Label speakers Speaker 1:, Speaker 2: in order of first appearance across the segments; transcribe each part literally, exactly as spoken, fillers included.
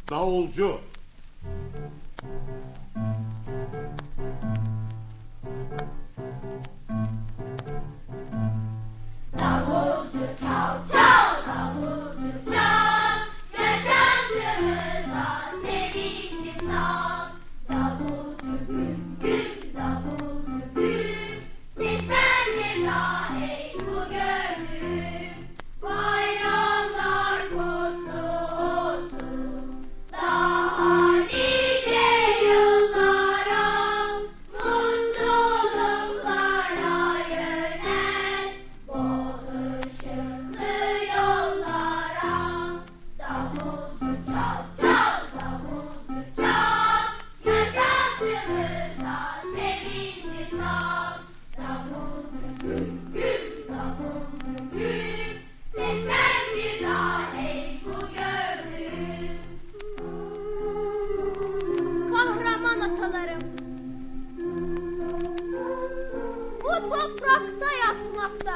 Speaker 1: Davulcu.
Speaker 2: Davulcu çal çal, davulcu çal, yaşantımıza sevinci sal. Davulcu güm güm, davulcu güm, seslendir la ey bu gönlüm. Bayramlar kutlu olsun, daha nice yıllara, mutluluklarla yönel, bol ışıklı yollara. Davulcu çal çal, davulcu çal, yaşantımıza sevinci sal. Davulcu güm güm, davulcu güm, seslendir la ey bu gönlüm.
Speaker 3: Kahraman atalarım, bu toprakta yatmakta,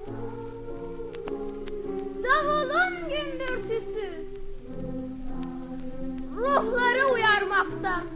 Speaker 3: davulun gümbürtüsü ruhları uyarmakta.